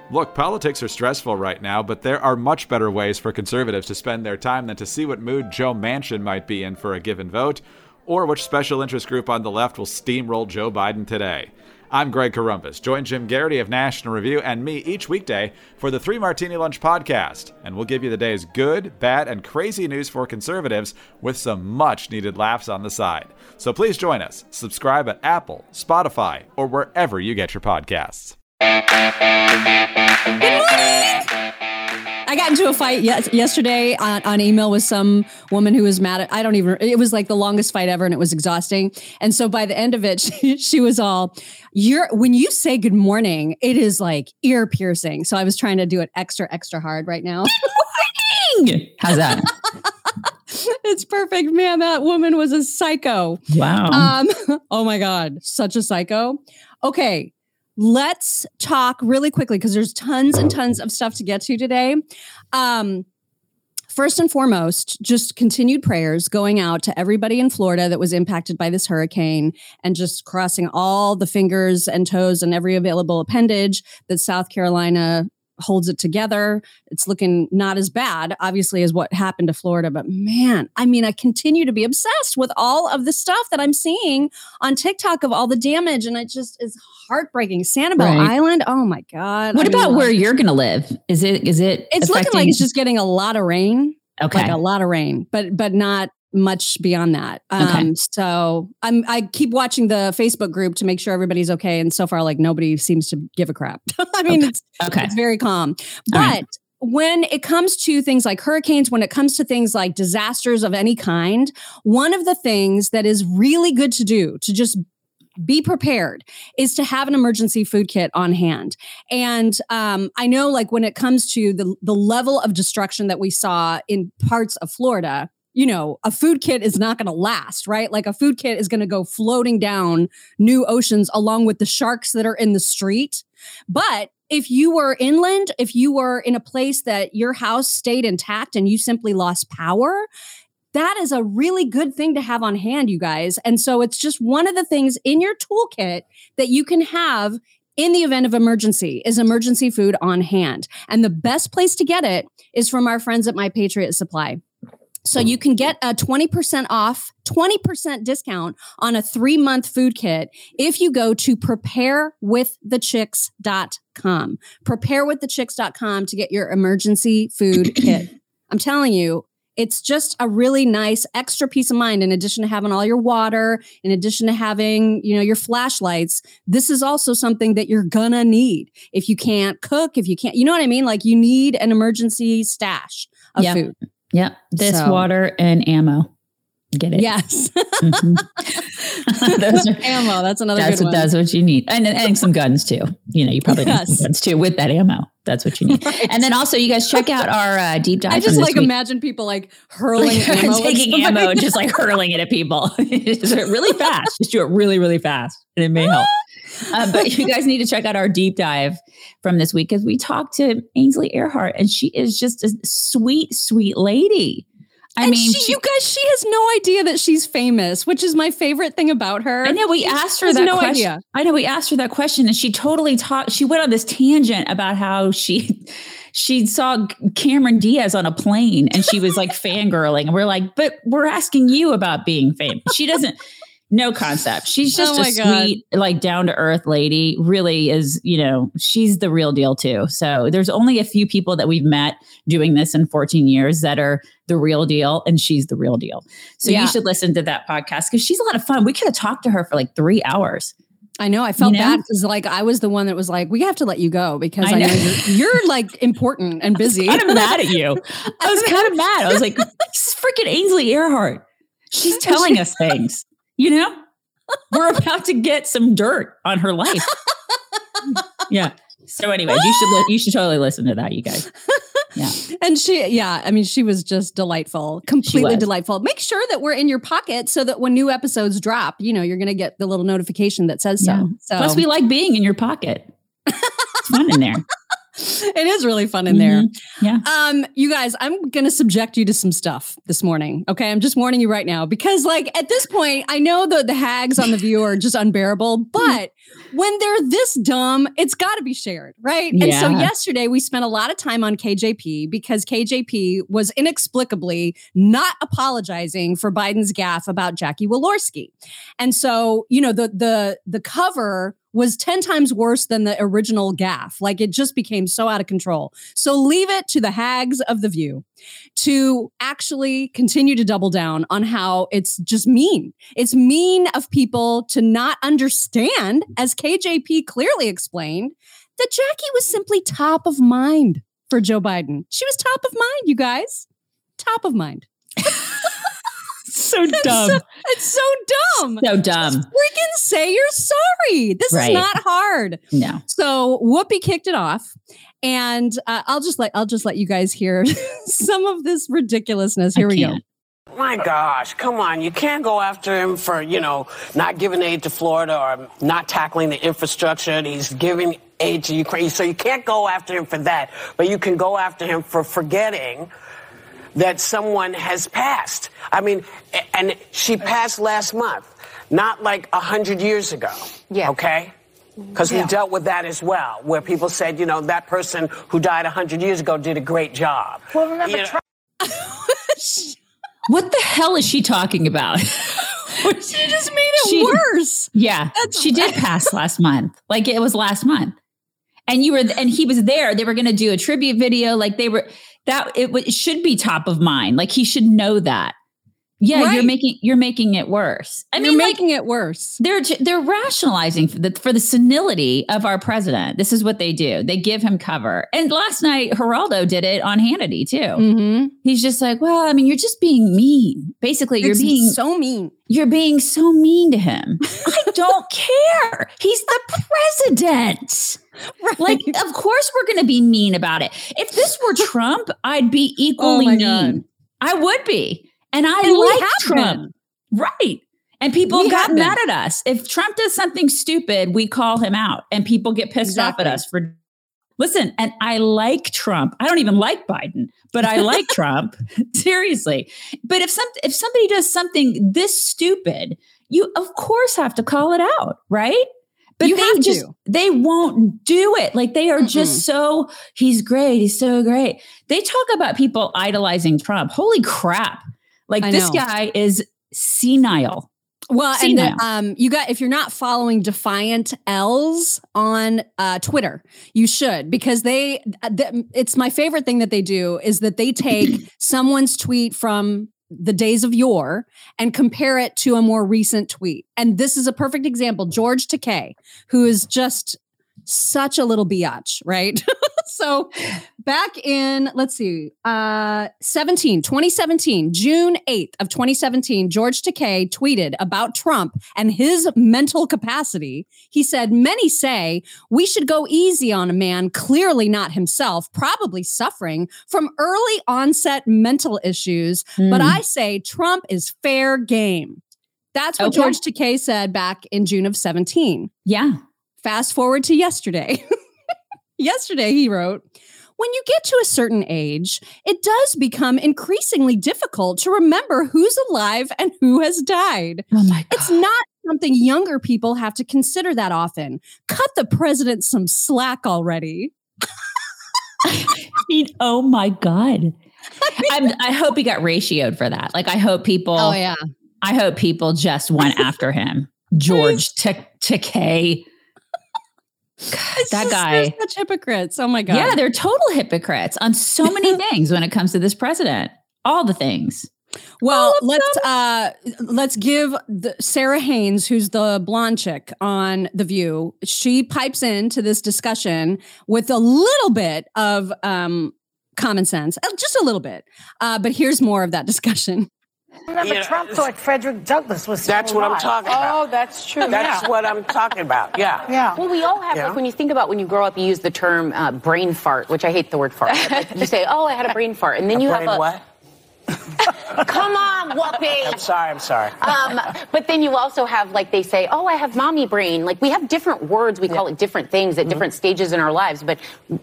Look, politics are stressful right now, but there are much better ways for conservatives to spend their time than to see what mood Joe Manchin might be in for a given vote, or which special interest group on the left will steamroll Joe Biden today. I'm Greg Corombos. Join Jim Garrity of National Review and me each weekday for the 3 Martini Lunch podcast, and we'll give you the day's good, bad, and crazy news for conservatives with some much-needed laughs on the side. So please join us. Subscribe at Apple, Spotify, or wherever you get your podcasts. Good morning! I got into a fight yesterday on email with some woman who was mad at, it was like the longest fight ever and it was exhausting. And so by the end of it, she was all, when you say good morning, it is like ear piercing. So I was trying to do it extra hard right now. Good morning! How's that? It's perfect. Man, that woman was a psycho. Wow. Oh my God. Such a psycho. Okay. Let's talk really quickly because there's tons and tons of stuff to get to today. First and foremost, just continued prayers going out to everybody in Florida that was impacted by this hurricane and just crossing all the fingers and toes and every available appendage that South Carolina holds it together. It's looking not as bad, obviously, as what happened to Florida. But man, I mean, I continue to be obsessed with all of the stuff that I'm seeing on TikTok of all the damage. And it just is heartbreaking. Sanibel Island. Oh my God. What about where you're going to live? Is it? It's looking like it's just getting a lot of rain. Okay. Like a lot of rain, but not much beyond that. So I keep watching the Facebook group to make sure everybody's okay. And so far, like nobody seems to give a crap. I mean, it's very calm. But when it comes to things like hurricanes, when it comes to things like disasters of any kind, one of the things that is really good to do to just be prepared is to have an emergency food kit on hand. And I know like when it comes to the level of destruction that we saw in parts of Florida, you know, a food kit is not going to last, right? Like a food kit is going to go floating down new oceans along with the sharks that are in the street. But if you were inland, if you were in a place that your house stayed intact and you simply lost power, that is a really good thing to have on hand, you guys. And so it's just one of the things in your toolkit that you can have in the event of emergency is emergency food on hand. And the best place to get it is from our friends at My Patriot Supply. So you can get a 20% off, 20% discount on a 3-month food kit if you go to preparewiththechicks.com. Preparewiththechicks.com to get your emergency food kit. I'm telling you, it's just a really nice extra peace of mind. In addition to having all your water, in addition to having, you know, your flashlights, this is also something that you're gonna need. If you can't cook, if you can't, you know what I mean? Like you need an emergency stash of food. Yeah. Water and ammo. Get it? Yes. Mm-hmm. Those are, ammo. That's another good one. That's what you need. And some guns too. You know, you probably need some guns too with that ammo. That's what you need. Right. And then also you guys check out our deep dive. I just like imagine people like hurling ammo. Taking ammo and just like hurling it at people. Just do it really fast. Just do it really, really fast. And it may help. But you guys need to check out our deep dive from this week because we talked to Ainsley Earhart and she is just a sweet, sweet lady. I mean, you guys, she has no idea that she's famous, which is my favorite thing about her. I know we asked her that question. Idea. I know we asked her that question and she totally she went on this tangent about how she saw Cameron Diaz on a plane and she was like fangirling. And we're like, but we're asking you about being famous. She doesn't. No concept. She's just a sweet, like down to earth lady. Really is, you know, she's the real deal too. So there's only a few people that we've met doing this in 14 years that are the real deal. And she's the real deal. So you should listen to that podcast because she's a lot of fun. We could have talked to her for like 3 hours. I know. I felt bad because like I was the one that was like, we have to let you go because I know you're like important and busy. I'm mad at you. I was kind of mad. I was like, this freaking Ainsley Earhart. She's telling us things. You know, we're about to get some dirt on her life. Yeah. So anyways, you should totally listen to that, you guys. Yeah. And she was just delightful, completely delightful. Make sure that we're in your pocket so that when new episodes drop, you know, you're going to get the little notification that says so. Plus we like being in your pocket. It's fun in there. It is really fun in there. Yeah. You guys, I'm going to subject you to some stuff this morning. Okay. I'm just warning you right now because like at this point, I know the hags on The View are just unbearable, but when they're this dumb, it's got to be shared. Right. Yeah. And so yesterday we spent a lot of time on KJP because KJP was inexplicably not apologizing for Biden's gaffe about Jackie Walorski. And so, you know, the cover was 10 times worse than the original gaffe. Like it just became so out of control. So leave it to the hags of The View to actually continue to double down on how it's just mean. It's mean of people to not understand, as KJP clearly explained, that Jackie was simply top of mind for Joe Biden. She was top of mind, you guys. Top of mind. So dumb. It's so dumb. So dumb. Just freaking say you're sorry. This is not hard. No. So Whoopi kicked it off, and I'll just let you guys hear some of this ridiculousness. Here we go. My gosh, come on. You can't go after him for, you know, not giving aid to Florida or not tackling the infrastructure. And he's giving aid to Ukraine. So you can't go after him for that. But you can go after him for forgetting that someone has passed. I mean, and she passed last month, not like 100 years ago. Yeah. Okay? Because we dealt with that as well, where people said, you know, that person who died 100 years ago did a great job. Well, remember, what the hell is she talking about? She just made it worse. Yeah, she did pass last month. Like it was last month, and he was there. They were going to do a tribute video. Like it should be top of mind. Like he should know that. Yeah, right. You're making it worse. You're making it worse. They're rationalizing for the senility of our president. This is what they do. They give him cover. And last night, Geraldo did it on Hannity too. Mm-hmm. He's just like, well, I mean, you're just being mean. Basically, you're being so mean. You're being so mean to him. I don't care. He's the president. Right. Like, of course, we're going to be mean about it. If this were Trump, I'd be equally mean. God. I would be. And I like Trump. Right. And people got mad at us. If Trump does something stupid, we call him out and people get pissed off at us for. Listen, and I like Trump. I don't even like Biden, but I like Trump. Seriously. But if somebody does something this stupid, you of course have to call it out, right? But they won't do it. Like they are just so, he's great. He's so great. They talk about people idolizing Trump. Holy crap. Like this guy is senile. Well, senile. And if you're not following Defiant L's on Twitter, you should, because it's my favorite thing that they do is that they take someone's tweet from the days of yore and compare it to a more recent tweet. And this is a perfect example. George Takei, who is just such a little biatch, right? So back in, 2017, June 8th of 2017, George Takei tweeted about Trump and his mental capacity. He said, many say we should go easy on a man, clearly not himself, probably suffering from early onset mental issues. But I say Trump is fair game. That's what George Takei said back in June of 17. Yeah. Fast forward to yesterday. Yesterday, he wrote, when you get to a certain age, it does become increasingly difficult to remember who's alive and who has died. Oh my God. It's not something younger people have to consider that often. Cut the president some slack already. I mean, oh my God. I hope he got ratioed for that. Like, I hope people. Oh, yeah. I hope people just went after him. George Takei. That guy. They're such hypocrites. Oh my God. Yeah, they're total hypocrites on so many things when it comes to this president. All the things. Well, let's give Sarah Haynes, who's the blonde chick on The View. She pipes into this discussion with a little bit of common sense, just a little bit. But here's more of that discussion. Remember, Trump thought Frederick Douglass was That's what I'm talking about. Oh, that's true. That's what I'm talking about. Yeah. Yeah. Well, we all have, like, when you think about when you grow up, you use the term brain fart, which I hate the word fart. Like, you say, oh, I had a brain fart. And then you have what? Come on, Whoopi. I'm sorry. But then you also have, like, they say, oh, I have mommy brain. Like, we have different words. We call it different things at different stages in our lives. But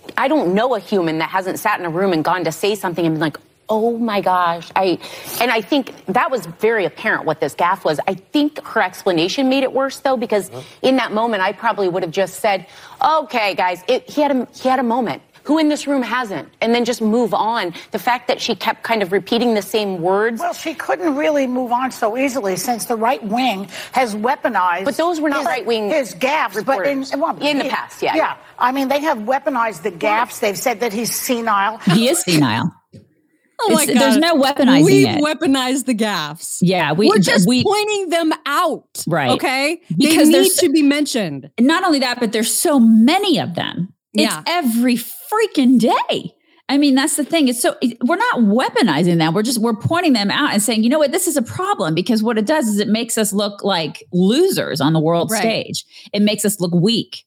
I don't know a human that hasn't sat in a room and gone to say something and been like, oh my gosh. I think that was very apparent what this gaffe was. I think her explanation made it worse though, because in that moment, I probably would have just said, okay, guys, he had a moment. Who in this room hasn't? And then just move on. The fact that she kept kind of repeating the same words. Well, she couldn't really move on so easily since the right wing has weaponized. But those were not right wing. His gaffes, but in the past, yeah. Yeah. I mean, they have weaponized the gaffes. They've said that he's senile. He is senile. Oh my God. There's no weaponizing We've it. weaponized the gaffes. Yeah. We're just pointing them out. Right. Okay? Because they need to be mentioned. Not only that, but there's so many of them. It's every freaking day. I mean, that's the thing. We're not weaponizing them. We're pointing them out and saying, you know what, this is a problem, because what it does is it makes us look like losers on the world stage. It makes us look weak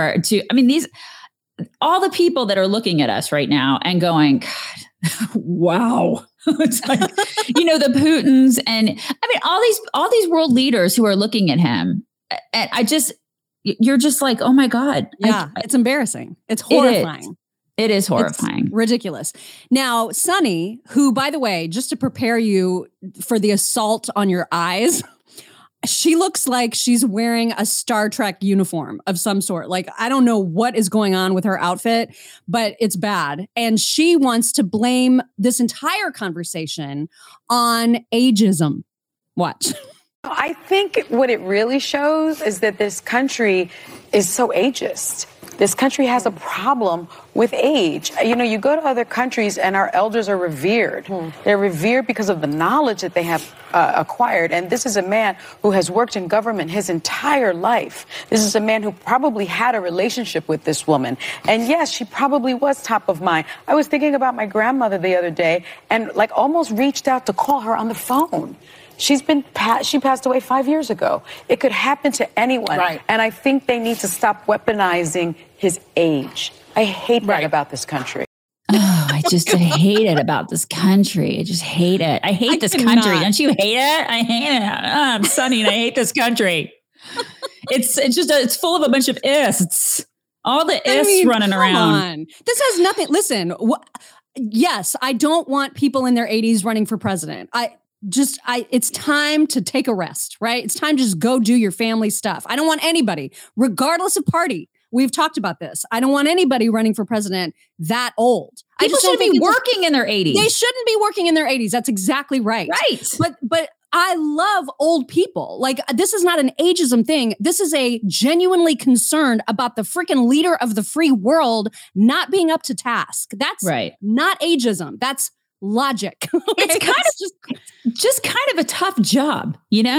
all the people that are looking at us right now and going, God, wow. It's like, the Putins and all these world leaders who are looking at him. And you're just like, oh my God. Yeah, it's embarrassing. It's horrifying. It is horrifying. It's ridiculous. Now, Sunny, who, by the way, just to prepare you for the assault on your eyes, she looks like she's wearing a Star Trek uniform of some sort. Like, I don't know what is going on with her outfit, but it's bad. And she wants to blame this entire conversation on ageism. Watch. I think what it really shows is that this country is so ageist. This country has a problem with age. You go to other countries and our elders are revered. They're revered because of the knowledge that they have acquired. And this is a man who has worked in government his entire life. This is a man who probably had a relationship with this woman. And yes, she probably was top of mind. I was thinking about my grandmother the other day and almost reached out to call her on the phone. She passed away 5 years ago. It could happen to anyone. Right. And I think they need to stop weaponizing his age. I hate that about this country. Oh, I hate it about this country. I just hate it. I hate this country. Don't you hate it? I hate it. I'm Sunny and I hate this country. It's full of a bunch of ifs. All the ifs running around. On. This has nothing. Listen, yes, I don't want people in their 80s running for president. It's time to take a rest, right? It's time to just go do your family stuff. I don't want anybody, regardless of party. We've talked about this. I don't want anybody running for president that old. People shouldn't be working in their 80s. They shouldn't be working in their 80s. That's exactly right. Right. But I love old people. Like, this is not an ageism thing. This is a genuinely concerned about the freaking leader of the free world not being up to task. That's not ageism. That's logic. It's kind of just kind of a tough job,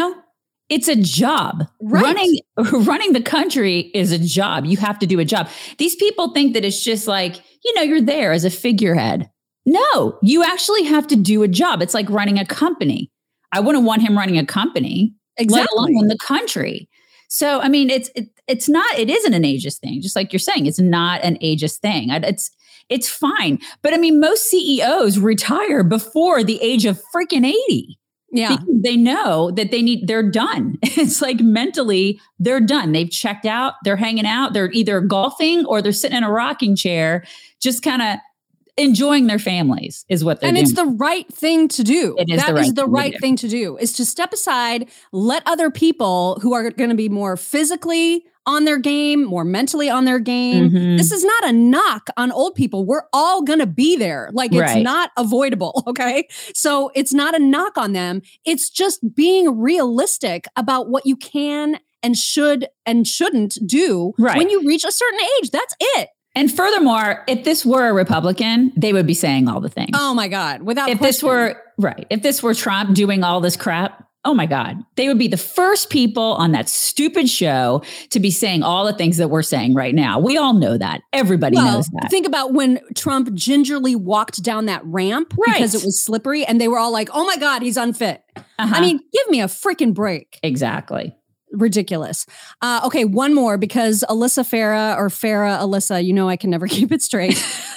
It's a job. Right. Running the country is a job. You have to do a job. These people think that it's just like, you're there as a figurehead. No, you actually have to do a job. It's like running a company. I wouldn't want him running a company, let alone the country. So, I mean, it isn't an ageist thing. Just like you're saying, it's not an ageist thing. It's fine. But I mean, most CEOs retire before the age of freaking 80. Yeah. Because they know that they're done. It's like mentally they're done. They've checked out. They're hanging out. They're either golfing or they're sitting in a rocking chair, just kind of enjoying their families is what they're doing. And it's the right thing to do. It is that is the right thing to do, is to step aside, let other people who are going to be more physically on their game, more mentally on their game. Mm-hmm. This is not a knock on old people. We're all going to be there. Like, it's not avoidable. Okay. So it's not a knock on them. It's just being realistic about what you can and should and shouldn't do when you reach a certain age. That's it. And furthermore, if this were a Republican, they would be saying all the things. Oh my God. Without question. If this were Trump doing all this crap, oh my God, they would be the first people on that stupid show to be saying all the things that we're saying right now. We all know that. Everybody knows that. Think about when Trump gingerly walked down that ramp because it was slippery and they were all like, oh my God, he's unfit. I mean, give me a freaking break. Exactly. Ridiculous. Okay, one more, because Alyssa Farah or Farah Alyssa, I can never keep it straight.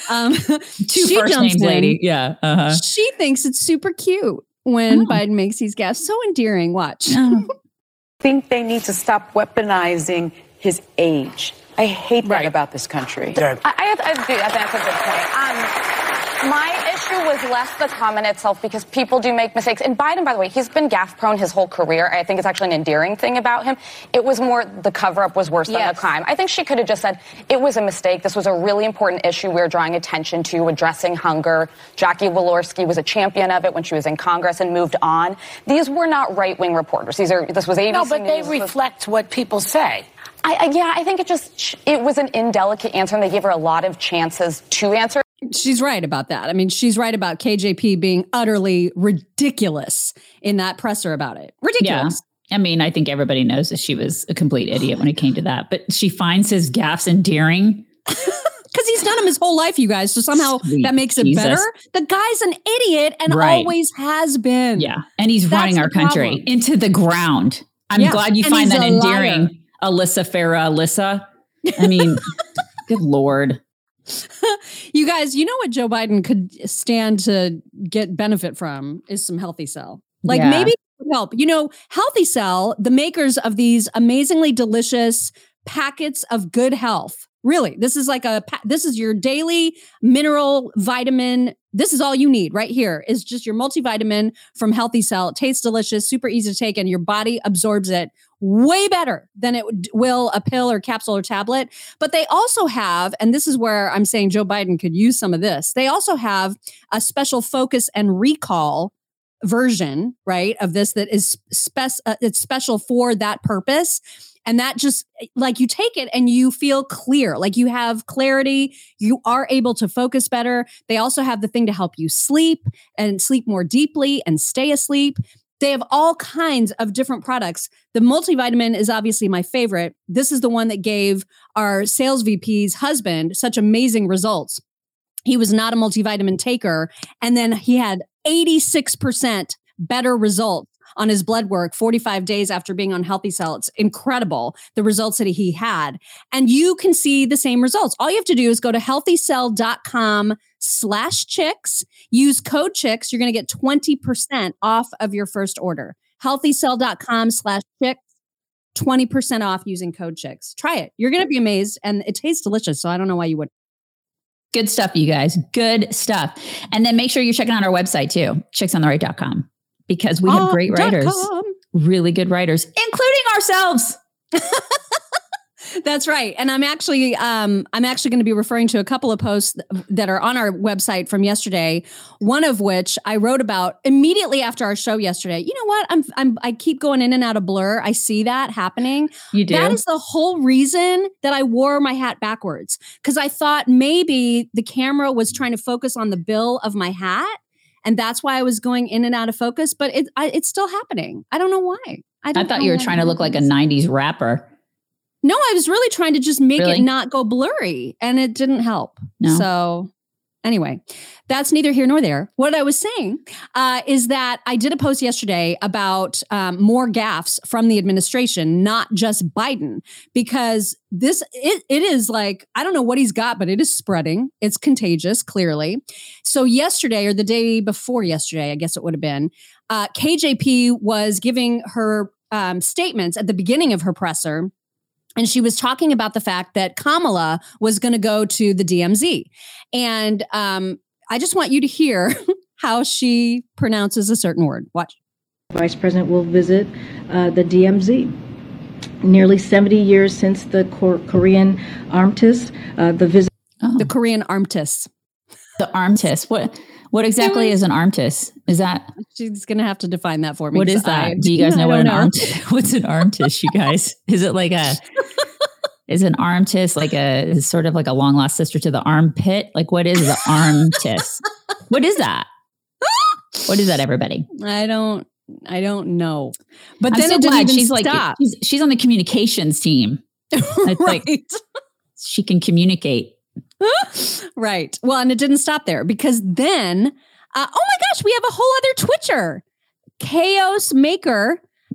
Two first names, lady. Yeah. Uh-huh. She thinks it's super cute when Biden makes these gaffes. So endearing. Watch. I think they need to stop weaponizing his age. I hate that about this country. I think that's a good point. My issue was less the comment itself because people do make mistakes. And Biden, by the way, he's been gaffe prone his whole career. I think it's actually an endearing thing about him. It was more the cover-up was worse than the crime. I think she could have just said, it was a mistake. This was a really important issue we were drawing attention to, addressing hunger. Jackie Walorski was a champion of it when she was in Congress and moved on. These were not right-wing reporters. This was ABC No, but News. they reflect what people say. I think it was an indelicate answer, and they gave her a lot of chances to answer. She's right about that. I mean, she's right about KJP being utterly ridiculous in that presser about it. Ridiculous. Yeah. I mean, I think everybody knows that she was a complete idiot when it came to that, but she finds his gaffes endearing. Because he's done them his whole life, you guys. So somehow that makes it better. The guy's an idiot and always has been. Yeah. And he's running our country into the ground. I'm glad you find that endearing. Alyssa Farah, Alyssa. I mean, good Lord. You guys, you know what Joe Biden could stand to get benefit from is some Healthy Cell. Maybe it would help. You know, Healthy Cell, the makers of these amazingly delicious packets of good health. Really, this is this is your daily mineral vitamin. This is all you need right here is just your multivitamin from Healthy Cell. It tastes delicious, super easy to take, and your body absorbs it way better than it will a pill or capsule or tablet. But they also have, and this is where I'm saying Joe Biden could use some of this. They also have a special focus and recall version, right, of this that is it's special for that purpose. And that just you take it and you feel clear, you have clarity, you are able to focus better. They also have the thing to help you sleep and sleep more deeply and stay asleep. They have all kinds of different products. The multivitamin is obviously my favorite. This is the one that gave our sales VP's husband such amazing results. He was not a multivitamin taker. And then he had 86% better results on his blood work 45 days after being on Healthy Cell. It's incredible, the results that he had. And you can see the same results. All you have to do is go to healthycell.com/chicks. Use code chicks. You're going to get 20% off of your first order. healthycell.com/chicks. 20% off using code chicks. Try it. You're going to be amazed. And it tastes delicious. So I don't know why you wouldn't. Good stuff, you guys. Good stuff. And then make sure you're checking out our website too, chicksontheright.com. Because we have great writers, really good writers, including ourselves. That's right. And I'm actually going to be referring to a couple of posts that are on our website from yesterday. One of which I wrote about immediately after our show yesterday. You know what? I keep going in and out of blur. I see that happening. You do. That is the whole reason that I wore my hat backwards, because I thought maybe the camera was trying to focus on the bill of my hat. And that's why I was going in and out of focus, but it's still happening. I don't know why. I thought you were trying to look like a 90s rapper. No, I was really trying to just make it not go blurry, and it didn't help. No. So anyway, that's neither here nor there. What I was saying is that I did a post yesterday about more gaffes from the administration, not just Biden, because it is I don't know what he's got, but it is spreading. It's contagious, clearly. So yesterday, or the day before yesterday, I guess it would have been, KJP was giving her statements at the beginning of her presser. And she was talking about the fact that Kamala was going to go to the DMZ. And I just want you to hear how she pronounces a certain word. Watch. Vice President will visit the DMZ. Nearly 70 years since the Korean armistice, the visit. Oh. The Korean armistice. The armistice. What exactly is an armistice? Is that? She's going to have to define that for me. What is that? Do you guys know what an armistice? What's an armistice, you guys? Is it like is an armistice is sort of like a long lost sister to the armpit? Like, what is the armistice? What is that? What is that, everybody? I don't know. But I'm then so it glad didn't she's stop. she's on the communications team. It's right. She can communicate. Right. Well, and it didn't stop there, because then, oh my gosh, we have a whole other Twitcher. Chaos Maker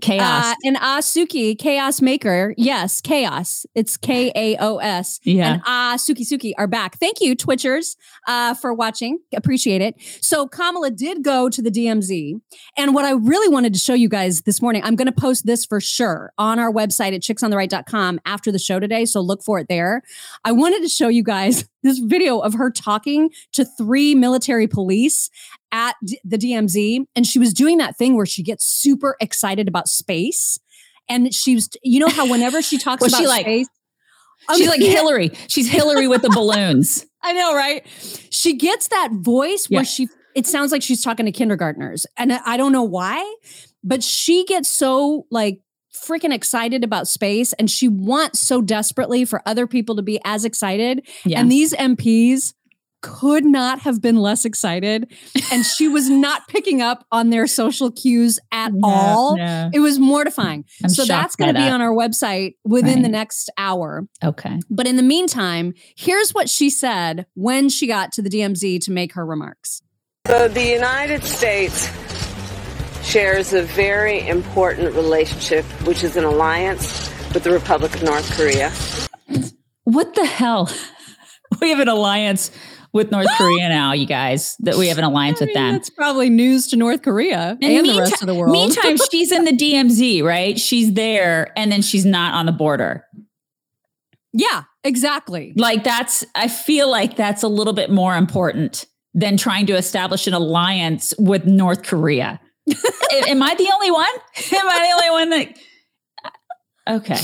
Chaos. And Suki, Chaos Maker. Yes, Chaos. It's Kaos. Yeah. And Suki are back. Thank you, Twitchers, for watching. Appreciate it. So Kamala did go to the DMZ. And what I really wanted to show you guys this morning, I'm going to post this for sure on our website at chicksontheright.com after the show today. So look for it there. I wanted to show you guys this video of her talking to 3 military police at the DMZ. And she was doing that thing where she gets super excited about space. And she was, you know how whenever she talks about space. She's like Hillary. She's Hillary with the balloons. I know, right? She gets that voice where it sounds like she's talking to kindergartners. And I don't know why, but she gets so like freaking excited about space. And she wants so desperately for other people to be as excited. Yeah. And these MPs could not have been less excited. And she was not picking up on their social cues at all. Yeah. It was mortifying. So that's going to be on our website within the next hour. Okay. But in the meantime, here's what she said when she got to the DMZ to make her remarks. So the United States shares a very important relationship, which is an alliance with the Republic of North Korea. What the hell? We have an alliance with North Korea now, you guys, that we have an alliance with them. That's probably news to North Korea and the rest of the world. Meantime, she's in the DMZ, right? She's there and then she's not on the border. Yeah, exactly. Like I feel like that's a little bit more important than trying to establish an alliance with North Korea. Am I the only one? Am I the only one that... Okay.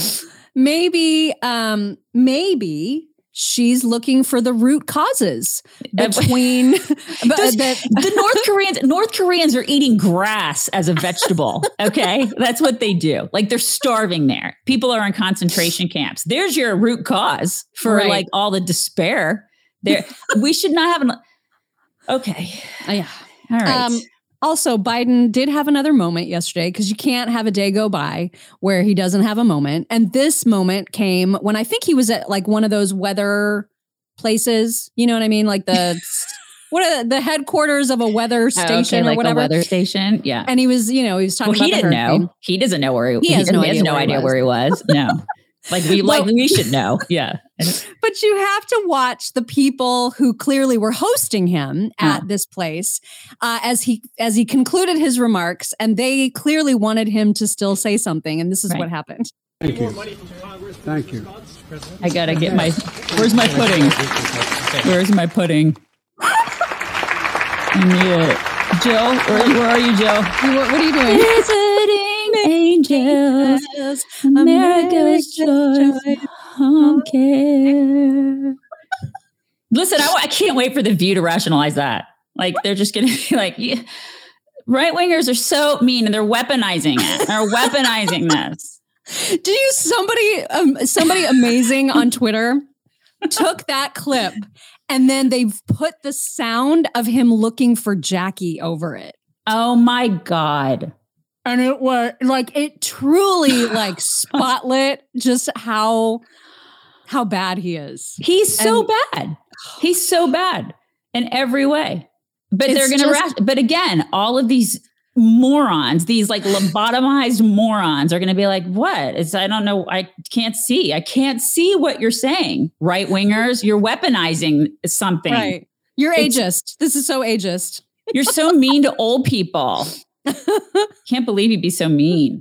Maybe she's looking for the root causes between the North Koreans are eating grass as a vegetable. Okay. That's what they do. Like they're starving there. People are in concentration camps. There's your root cause for like all the despair there. We should not have okay. Yeah. All right. Also, Biden did have another moment yesterday because you can't have a day go by where he doesn't have a moment. And this moment came when I think he was at like one of those weather places. You know what I mean? Like the the headquarters of a weather station or whatever. A weather station. Yeah. And he was talking about he didn't know. He doesn't know where he has no idea where he was. No. We should know. Yeah. But you have to watch the people who clearly were hosting him at this place as he concluded his remarks, and they clearly wanted him to still say something. And this is what happened. Thank you. Thank you. I got to get where's my pudding? Where's my pudding? I need it. Jill, where are you, Jill? What are you doing? Visiting angels, America's choice, home care. Listen, I can't wait for The View to rationalize that. Like, they're just going to be like, right-wingers are so mean and they're weaponizing it. They're weaponizing this. Do you, somebody amazing on Twitter took that clip and then they've put the sound of him looking for Jackie over it. Oh my God. And it was like, it truly like spotlit just how bad he is. He's so bad. He's so bad in every way. But they're going to, but again, all of these morons, these like lobotomized morons are going to be like, what? I don't know. I can't see what you're saying. Right wingers, you're weaponizing something. Right. You're ageist. This is so ageist. You're so mean to old people. Can't believe he'd be so mean.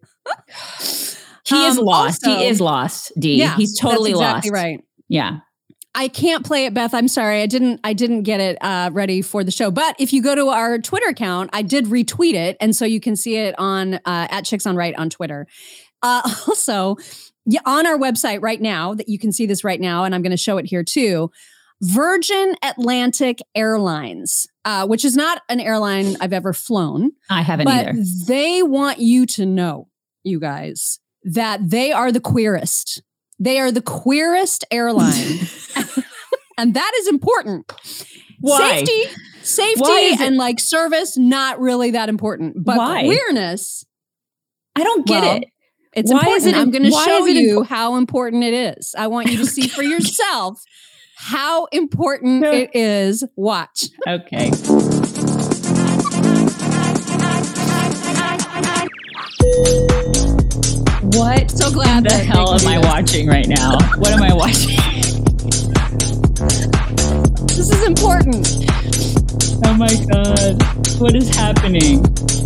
He is lost. He is lost, Dee. Yeah, he's totally that's exactly lost. Right. Yeah. I can't play it, Beth. I'm sorry. I didn't get it ready for the show. But if you go to our Twitter account, I did retweet it. And so you can see it on at Chicks on Right on Twitter. Also, on our website right now, that you can see this right now, and I'm going to show it here too. Virgin Atlantic Airlines, which is not an airline I've ever flown. I haven't either. They want you to know, you guys, that they are the queerest. They are the queerest airline. And that is important. Why? Safety and like service, not really that important. But queerness. I don't get it. It's important. I'm going to show you how important it is. I want you to see for yourself how important it is. Watch. Okay. What? So glad the hell am I watching right now? What am I watching? This is important. Oh my God. What is happening?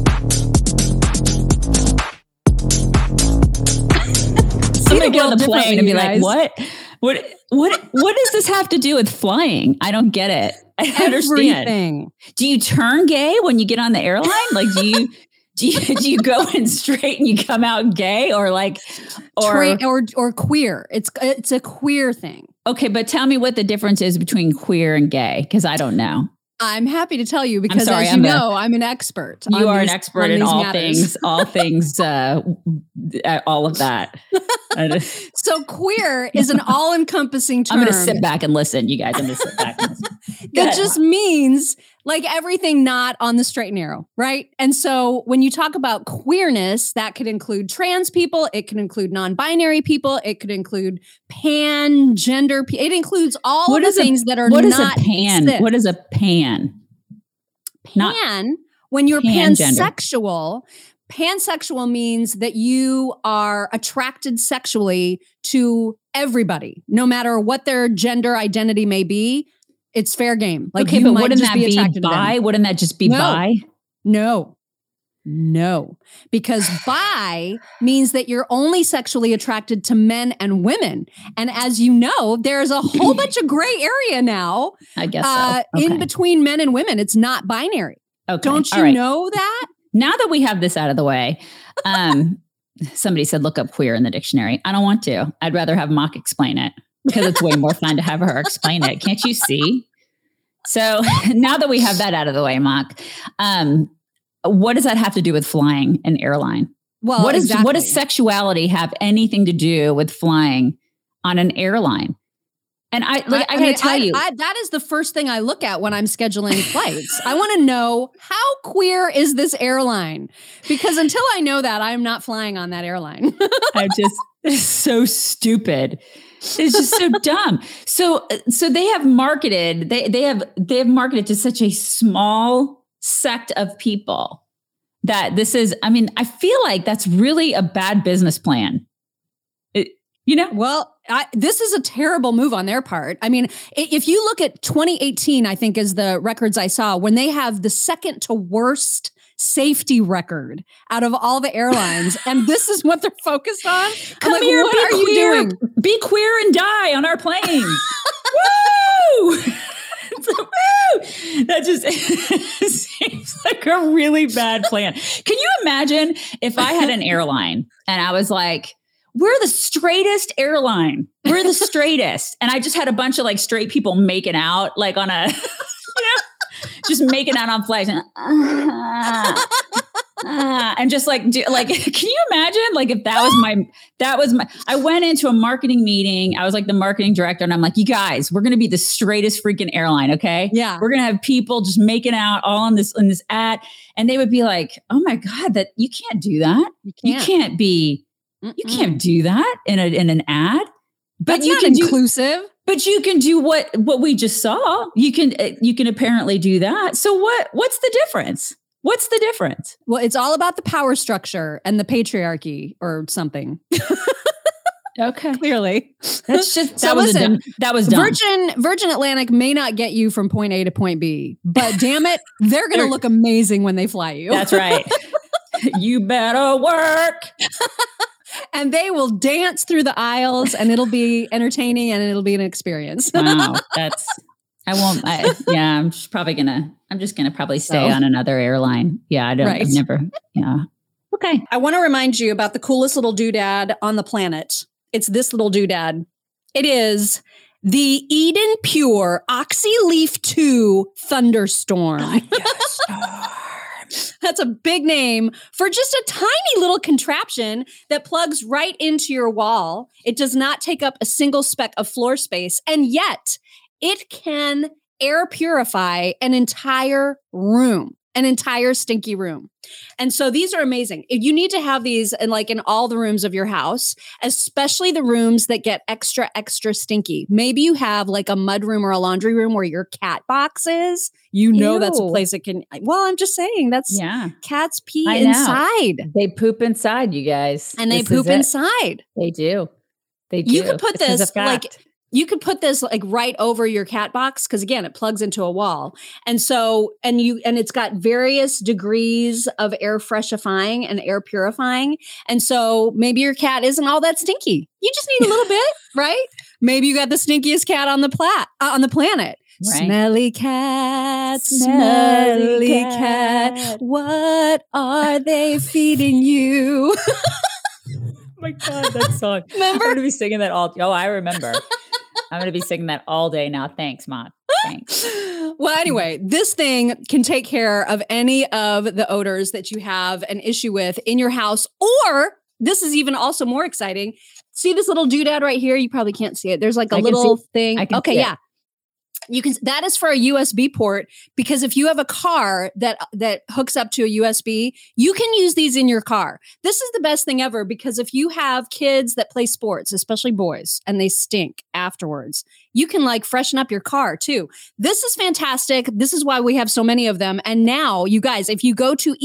I'm going to get on the plane and be like, what? What does this have to do with flying? I don't get it. I don't understand. Do you turn gay when you get on the airline? Like, do you go in straight and you come out gay, or queer? It's a queer thing. Okay, but tell me what the difference is between queer and gay, because I don't know. I'm happy to tell you because, as you know, I'm an expert. You are an expert in all things, all of that. So queer is an all-encompassing term. I'm going to sit back and listen, you guys. I'm going to sit back and listen. That just means like everything not on the straight and narrow, right? And so when you talk about queerness, that could include trans people, it can include non-binary people, it could include pan-gender people. It includes all of the things that are not. What is a pan? Exist. What is a pan? When you're pansexual, pansexual means that you are attracted sexually to everybody, no matter what their gender identity may be. It's fair game. Like, okay, but wouldn't that be bi? Wouldn't that just be bi? No, because bi means that you're only sexually attracted to men and women. And as you know, there's a whole bunch of gray area now. I guess so. In between men and women. It's not binary. Okay. Don't you know that? Now that we have this out of the way, somebody said, look up queer in the dictionary. I don't want to. I'd rather have Mock explain it, because it's way more fun to have her explain it. Can't you see? So now that we have that out of the way, Mock, what does that have to do with flying an airline? Well, what does sexuality have anything to do with flying on an airline? And I got to tell you, that is the first thing I look at when I'm scheduling flights. I want to know, how queer is this airline? Because until I know that, I'm not flying on that airline. It's so stupid. It's just so dumb. So they have marketed, they have marketed to such a small sect of people that this is, I feel like that's really a bad business plan. Well, this is a terrible move on their part. If you look at 2018, I think is the records I saw, when they have the second to worst safety record out of all the airlines, and this is what they're focused on. Come here, what are you doing? Be queer and die on our planes. Woo! Woo! That just seems like a really bad plan. Can you imagine if I had an airline and I was like, we're the straightest airline. We're the straightest. And I just had a bunch of like straight people making out, like on a, just making out on flights. And just like, can you imagine? Like if that was my, I went into a marketing meeting. I was like the marketing director, and I'm like, you guys, we're going to be the straightest freaking airline. Okay. Yeah. We're going to have people just making out all in this ad. And they would be like, oh my God, that you can't do that. You can't do that in an ad. But that's not inclusive. But you can do what we just saw. You can apparently do that. So what's the difference? What's the difference? Well, it's all about the power structure and the patriarchy or something. Okay. Clearly. That's just, that was dumb. Virgin Atlantic may not get you from point A to point B, but damn it, they're going to look amazing when they fly you. That's right. You better work. And they will dance through the aisles, and it'll be entertaining, and it'll be an experience. Wow. I'm just gonna probably stay on another airline. Yeah. I've never. Okay. I want to remind you about the coolest little doodad on the planet. It's this little doodad. It is the Eden Pure Oxyleaf 2 Thunderstorm. That's a big name for just a tiny little contraption that plugs right into your wall. It does not take up a single speck of floor space, and yet it can air purify an entire room. an entire stinky room. And so these are amazing. You need to have these in all the rooms of your house, especially the rooms that get extra, extra stinky. Maybe you have like a mud room or a laundry room where your cat box is. That's a place that can, I'm just saying cats pee inside. They poop inside, you guys. And they poop inside. They do. They do. You could put this you could put this right over your cat box because again, it plugs into a wall. And so, and it's got various degrees of air freshifying and air purifying. And so maybe your cat isn't all that stinky. You just need a little bit, right? Maybe you got the stinkiest cat on the planet. Right. Smelly cat, smelly cat. What are they feeding you? Oh my God, that song. Remember? I'm going to be singing that I remember. I'm going to be singing that all day now. Thanks, Mom. Thanks. Well, anyway, this thing can take care of any of the odors that you have an issue with in your house. Or this is even also more exciting. See this little doodad right here? You probably can't see it. There's like a little thing. Okay, yeah. That is for a USB port, because if you have a car that hooks up to a USB, you can use these in your car. This is the best thing ever, because if you have kids that play sports, especially boys, and they stink afterwards, you can freshen up your car too. This is fantastic. This is why we have so many of them. And now, you guys, if you go to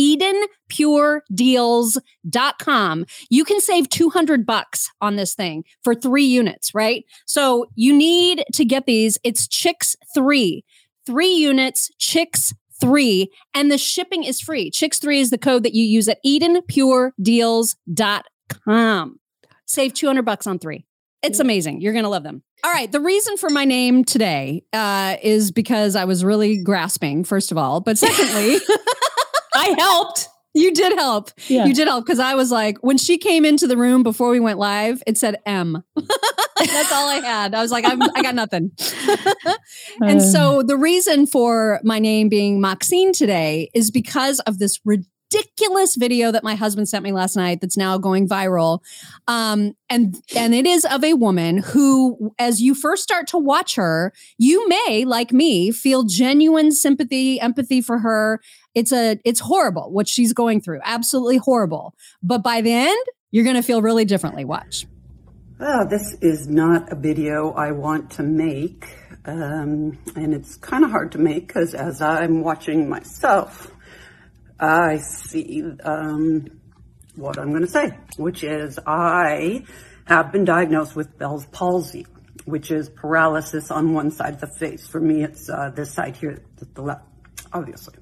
EdenPureDeals.com, you can save $200 on this thing for 3 units, right? So you need to get these. It's Chicks 3 units, Chicks 3, and the shipping is free. Chicks 3 is the code that you use at EdenPureDeals.com. Save $200 on 3. It's amazing. You're going to love them. All right. The reason for my name today is because I was really grasping, first of all. But secondly, I helped. You did help. Yeah. You did help, because I was like, when she came into the room before we went live, it said M. That's all I had. I was like, I got nothing. And so the reason for my name being Maxine today is because of this ridiculous video that my husband sent me last night that's now going viral. And it is of a woman who, as you first start to watch her, you may, like me, feel genuine sympathy, empathy for her. It's horrible what she's going through. Absolutely horrible. But by the end, you're going to feel really differently. Watch. Oh, this is not a video I want to make. And it's kind of hard to make because as I'm watching myself, I see what I'm going to say, which is I have been diagnosed with Bell's palsy, which is paralysis on one side of the face. For me, it's this side here, the left, obviously.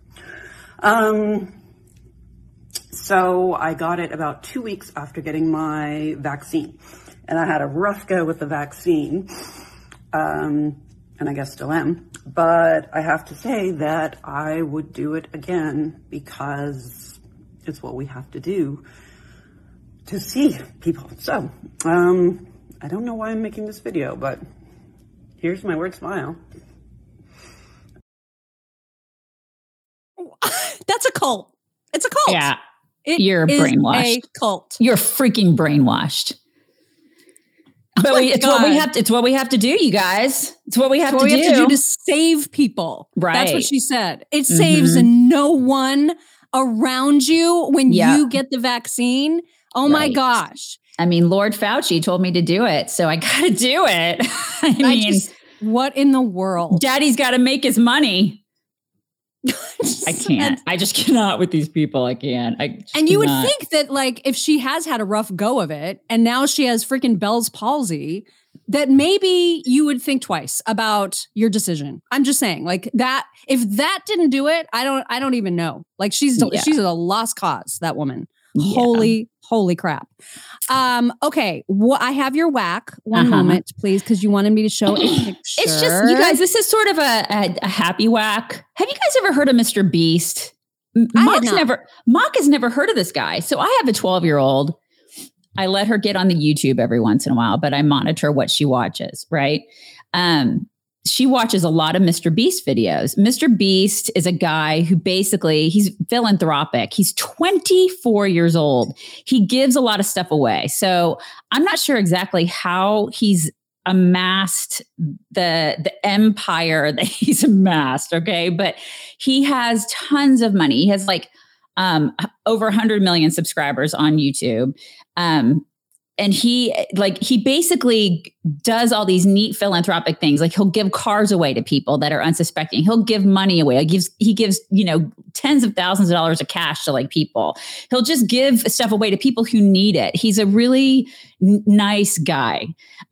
So I got it about 2 weeks after getting my vaccine, and I had a rough go with the vaccine, and I guess still am, but I have to say that I would do it again because it's what we have to do to see people. So, I don't know why I'm making this video, but here's my word smile. That's a cult. It's a cult. Yeah. You're brainwashed. A cult. You're freaking brainwashed. But it's what we have to do, you guys. It's what we have to do to save people. Right. That's what she said. It saves no one around you when you get the vaccine. Oh my gosh. I mean, Lord Fauci told me to do it, so I got to do it. I mean, what in the world? Daddy's got to make his money. I can't. I just cannot with these people. I can't. And you would think that if she has had a rough go of it and now she has freaking Bell's palsy, that maybe you would think twice about your decision. I'm just saying that if that didn't do it, I don't even know. She's a lost cause, that woman. Yeah. Holy crap. Okay. I have your whack. One moment, please, because you wanted me to show a picture. It's just, you guys, this is sort of a happy whack. Have you guys ever heard of Mr. Beast? Mock has never heard of this guy. So I have a 12-year-old. I let her get on the YouTube every once in a while, but I monitor what she watches, right? She watches a lot of Mr. Beast videos. Mr. Beast is a guy who basically, he's philanthropic. He's 24 years old. He gives a lot of stuff away. So I'm not sure exactly how he's amassed the empire that he's amassed. Okay. But he has tons of money. He has like over 100 million subscribers on YouTube. And he basically does all these neat philanthropic things. Like he'll give cars away to people that are unsuspecting. He'll give money away. He gives, tens of thousands of dollars of cash to like people. He'll just give stuff away to people who need it. He's a really nice guy.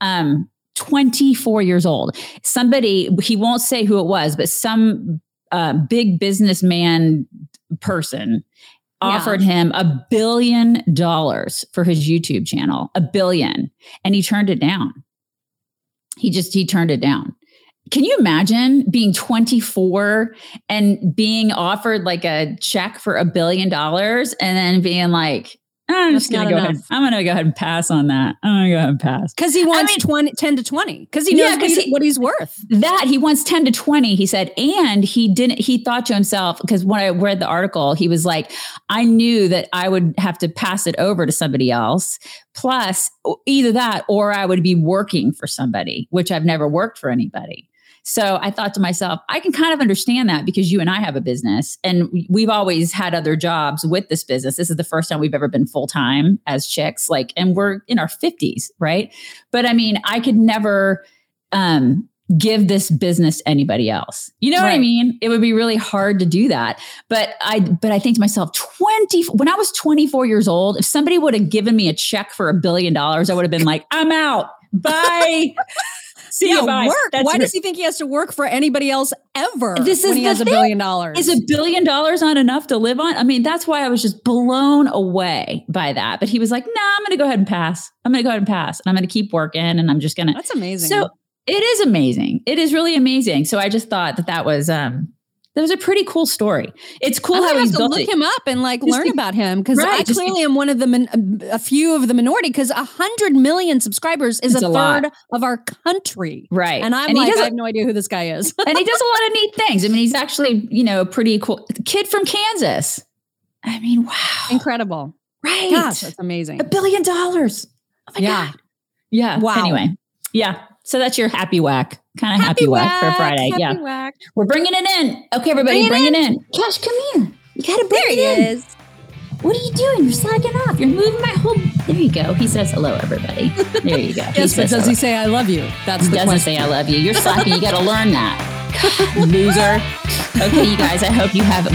24 years old. Somebody, he won't say who it was, but some big businessman person offered him $1 billion for his YouTube channel, $1 billion. And he turned it down. He turned it down. Can you imagine being 24 and being offered like a check for $1 billion and then being like, I'm just going to go ahead. I'm going to go ahead and pass on that. I'm going to go ahead and pass. Because he wants 10 to 20. Because he knows what he's worth. That he wants 10 to 20, he said. And he thought to himself, because when I read the article, he was like, I knew that I would have to pass it over to somebody else. Plus either that or I would be working for somebody, which I've never worked for anybody. So I thought to myself, I can kind of understand that because you and I have a business and we've always had other jobs with this business. This is the first time we've ever been full-time as chicks, and we're in our 50s, right? But I mean, I could never give this business to anybody else. You know what I mean? It would be really hard to do that. But I think to myself, when I was 24 years old, if somebody would have given me a check for $1 billion, I would have been like, I'm out. Bye. See you, bye. Work. Why does he think he has to work for anybody else ever? This is when he has $1 billion. Is $1 billion not enough to live on? I mean, that's why I was just blown away by that. But he was like, "No, I'm going to go ahead and pass. I'm going to go ahead and pass, and I'm going to keep working, and I'm just going to." That's amazing. So it is amazing. It is really amazing. So I just thought that was a pretty cool story. It's cool how he's built it. Look him up and learn about him because I clearly am one of a few of the minority because 100 million subscribers is a third of our country. Right. And I have no idea who this guy is. And he does a lot of neat things. I mean, he's actually, a pretty cool kid from Kansas. I mean, wow. Incredible. Right. Gosh, that's amazing. $1 billion. Oh my God. Yeah. Wow. Anyway. Yeah. So that's your happy whack. Kind of happy whack for Friday. Happy whack. We're bringing it in. Okay, everybody, bring it in. Cash, come here. You got to bring it in. There he is. What are you doing? You're slacking off. You're moving my whole... There you go. He says hello, everybody. There you go. Yes, but does he say I love you? That's the question. He doesn't say I love you. You're slacking. You got to learn that. God, loser. Okay, you guys, we hope you have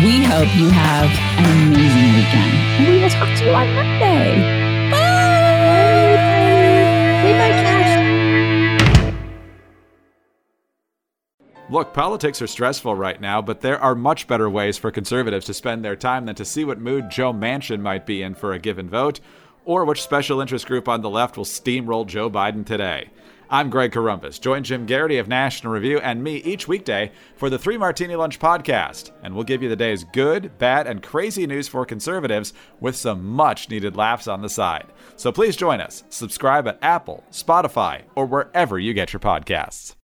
an amazing weekend. And we will talk to you on Monday. Bye. Say bye, Cash. Look, politics are stressful right now, but there are much better ways for conservatives to spend their time than to see what mood Joe Manchin might be in for a given vote, or which special interest group on the left will steamroll Joe Biden today. I'm Greg Corombos. Join Jim Garrity of National Review and me each weekday for the 3 Martini Lunch podcast, and we'll give you the day's good, bad, and crazy news for conservatives with some much-needed laughs on the side. So please join us. Subscribe at Apple, Spotify, or wherever you get your podcasts.